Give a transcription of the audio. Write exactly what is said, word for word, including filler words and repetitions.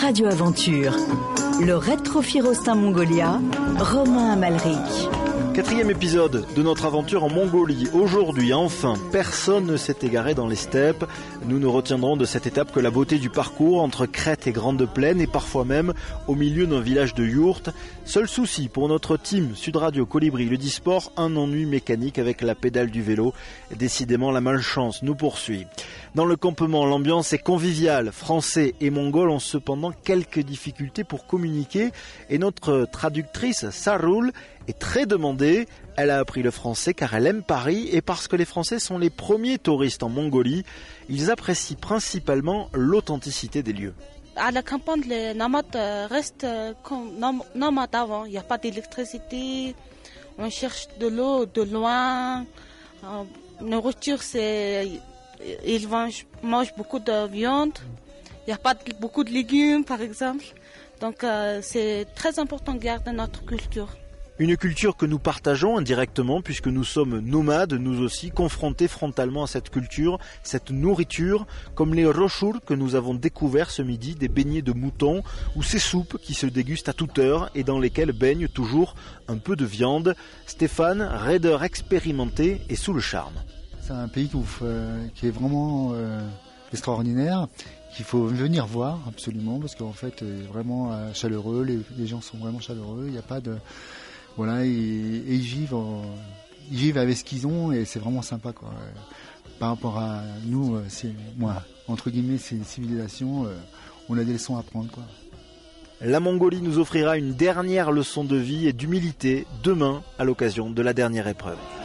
Radio Aventure. Le Red Trophy Rostin Mongolia, Romain Amalric. Quatrième épisode de notre aventure en Mongolie. Aujourd'hui, enfin, personne ne s'est égaré dans les steppes. Nous ne retiendrons de cette étape que la beauté du parcours entre crête et grande plaine et parfois même au milieu d'un village de yourtes. Seul souci pour notre team Sud Radio Colibri le Disport, un ennui mécanique avec la pédale du vélo. Décidément, la malchance nous poursuit. Dans le campement, l'ambiance est conviviale. Français et Mongols ont cependant quelques difficultés pour communiquer et notre traductrice Sarul est très demandée. Elle a appris le français car elle aime Paris et parce que les Français sont les premiers touristes en Mongolie. Ils apprécient principalement l'authenticité des lieux. À la campagne, les nomades restent comme nomades avant. Il n'y a pas d'électricité. On cherche de l'eau de loin. La nourriture, c'est... Ils mangent beaucoup de viande. Il n'y a pas beaucoup de légumes, par exemple. Donc, euh, c'est très important de garder notre culture. Une culture que nous partageons indirectement puisque nous sommes nomades, nous aussi, confrontés frontalement à cette culture, cette nourriture, comme les rochur que nous avons découvert ce midi, des beignets de mouton ou ces soupes qui se dégustent à toute heure et dans lesquelles baigne toujours un peu de viande. Stéphane, raideur expérimenté et sous le charme. C'est un pays qui, vous, euh, qui est vraiment euh, extraordinaire, qu'il faut venir voir absolument parce qu'en fait, est vraiment euh, chaleureux, les, les gens sont vraiment chaleureux, il n'y a pas de... Voilà, et, et ils vivent, en, ils vivent avec ce qu'ils ont et c'est vraiment sympa quoi. Par rapport à nous, c'est moi entre guillemets, c'est une civilisation, on a des leçons à apprendre quoi. La Mongolie nous offrira une dernière leçon de vie et d'humilité demain à l'occasion de la dernière épreuve.